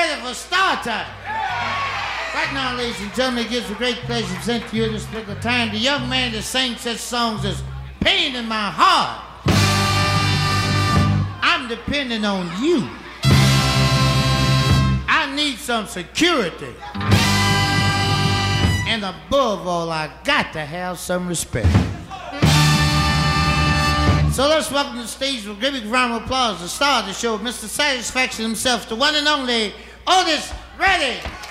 ready for start time? Right now, ladies and gentlemen, it gives me great pleasure to present to you this particular time the young man that sings such songs as Pain in My Heart. I'm depending on you. I need some security. And above all, I got to have some respect. So let's welcome to the stage with a great big round of applause, the star of the show, Mr. Satisfaction himself, the one and only Otis Redding.